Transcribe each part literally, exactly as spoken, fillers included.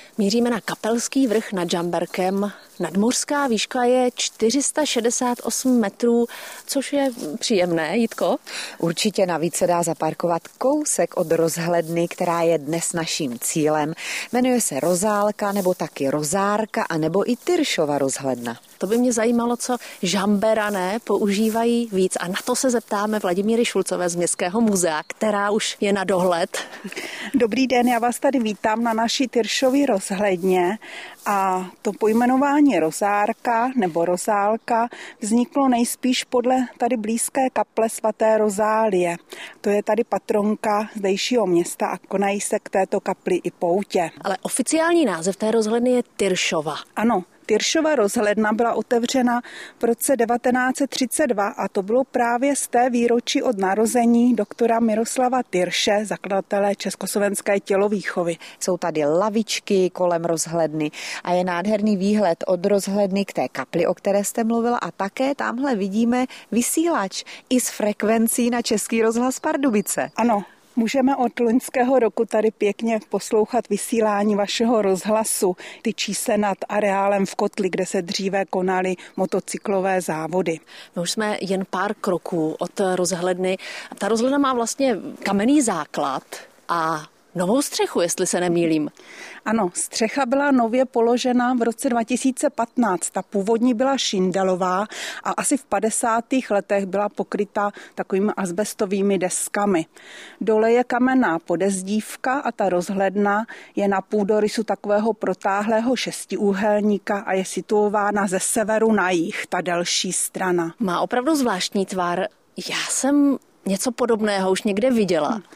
Míříme na Kapelský vrch nad Žamberkem. Nadmořská výška je čtyři sta šedesát osm metrů, což je příjemné, Jitko? Určitě, navíc se dá zaparkovat kousek od rozhledny, která je dnes naším cílem. Jmenuje se Rozálka, nebo taky Rozárka, a nebo i Tyršova rozhledna. To by mě zajímalo, co Žamberané používají víc. A na to se zeptáme Vladimíry Šulcové z Městského muzea, která už je na dohled. Dobrý den, já vás tady vítám na naší Tyršově rozhledně. A to pojmenování Rozárka nebo Rozálka vzniklo nejspíš podle tady blízké kaple svaté Rozálie. To je tady patronka zdejšího města a konají se k této kapli i poutě. Ale oficiální název té rozhledny je Tyršova. Ano. Tyršova rozhledna byla otevřena v roce devatenáct set třicet dva a to bylo právě z té výročí od narození doktora Miroslava Tyrše, zakladatele československé tělovýchovy. Jsou tady lavičky kolem rozhledny a je nádherný výhled od rozhledny k té kapli, o které jste mluvila, a také tamhle vidíme vysílač i s frekvencí na Český rozhlas Pardubice. Ano. Můžeme od loňského roku tady pěkně poslouchat vysílání vašeho rozhlasu, tyčí se nad areálem v Kotli, kde se dříve konaly motocyklové závody. My už jsme jen pár kroků od rozhledny. Ta rozhledna má vlastně kamenný základ a novou střechu, jestli se nemýlím. Ano, střecha byla nově položena v roce dva tisíce patnáct. Ta původní byla šindelová a asi v padesátých letech byla pokryta takovými azbestovými deskami. Dole je kamenná podezdívka a ta rozhledna je na půdorysu takového protáhlého šestiúhelníka a je situována ze severu na jih, ta delší strana. Má opravdu zvláštní tvar. Já jsem něco podobného už někde viděla. Hm.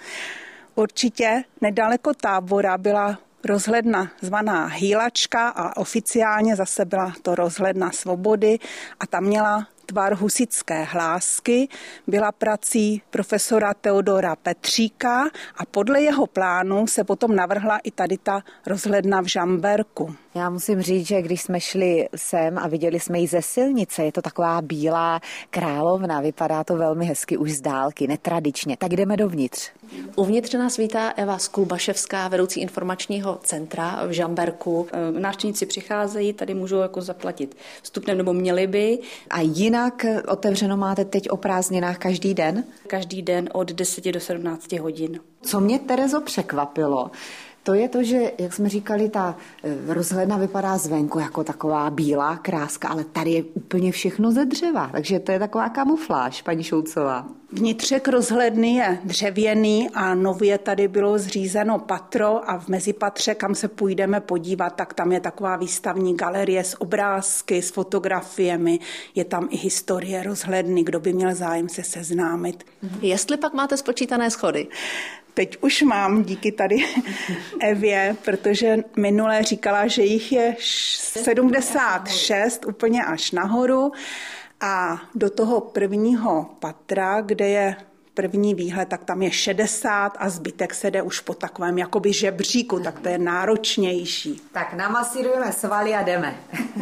Určitě nedaleko Tábora byla rozhledna zvaná Hýlačka a oficiálně zase byla to rozhledna Svobody a ta měla tvar husitské hlásky, byla prací profesora Teodora Petříka a podle jeho plánu se potom navrhla i tady ta rozhledna v Žamberku. Já musím říct, že když jsme šli sem a viděli jsme ji ze silnice, je to taková bílá královna, vypadá to velmi hezky už z dálky, netradičně. Tak jdeme dovnitř. Uvnitř nás vítá Eva Skulbaševská, vedoucí informačního centra v Žamberku. Návštěvníci přicházejí, tady můžou jako zaplatit vstupnem, nebo měli by. A jinak otevřeno máte teď o prázdninách každý den? Každý den od deseti do sedmnácti hodin. Co mě, Terezo, překvapilo, to je to, že, jak jsme říkali, ta rozhledna vypadá zvenku jako taková bílá kráska, ale tady je úplně všechno ze dřeva, takže to je taková kamufláž, paní Šulcová. Vnitřek rozhledny je dřevěný a nově tady bylo zřízeno patro a v mezipatře, kam se půjdeme podívat, tak tam je taková výstavní galerie s obrázky, s fotografiemi, je tam i historie rozhledny, kdo by měl zájem se seznámit. Jestli pak máte spočítané schody? Teď už mám díky tady Evě, protože minule říkala, že jich je sedmdesát šest úplně až nahoru a do toho prvního patra, kde je první výhled, tak tam je šedesát a zbytek se jde už po takovém jakoby žebříku, tak to je náročnější. Tak namasírujeme svaly a jdeme.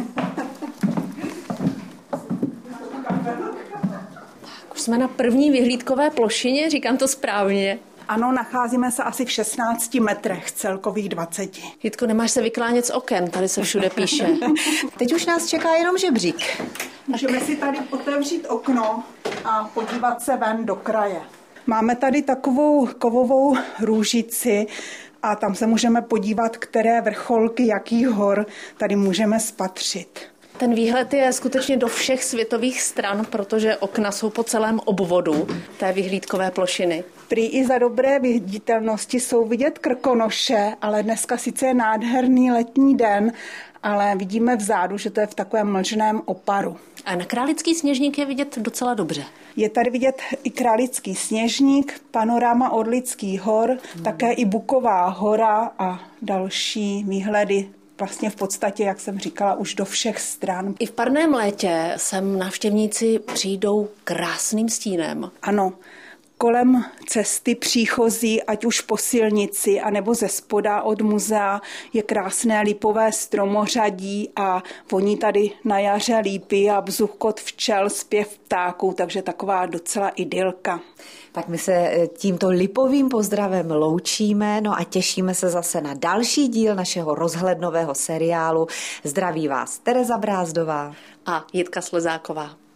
Tak už jsme na první vyhlídkové plošině, říkám to správně. Ano, nacházíme se asi v šestnácti metrech, celkových dvaceti. Jitko, nemáš se vyklánět z oken, tady se všude píše. Teď už nás čeká jenom žebřík. Můžeme si tady otevřít okno a podívat se ven do kraje. Máme tady takovou kovovou růžici a tam se můžeme podívat, které vrcholky, jakých hor tady můžeme spatřit. Ten výhled je skutečně do všech světových stran, protože okna jsou po celém obvodu té vyhlídkové plošiny. Prý i za dobré viditelnosti jsou vidět Krkonoše, ale dneska sice je nádherný letní den, ale vidíme vzadu, že to je v takovém mlžném oparu. A na Králický Sněžník je vidět docela dobře. Je tady vidět i Králický Sněžník, panoráma Orlických hor, hmm. také i Buková hora a další výhledy. Vlastně v podstatě, jak jsem říkala, už do všech stran. I v parném létě sem návštěvníci přijdou krásným stínem. Ano, Kolem cesty příchozí, ať už po silnici, anebo ze spoda od muzea, je krásné lipové stromořadí a voní tady na jaře lípy a bzuchkot včel, zpěv ptáků, takže taková docela idylka. Tak my se tímto lipovým pozdravem loučíme, no a těšíme se zase na další díl našeho rozhlednového seriálu. Zdraví vás Tereza Brázdová a Jitka Slezáková.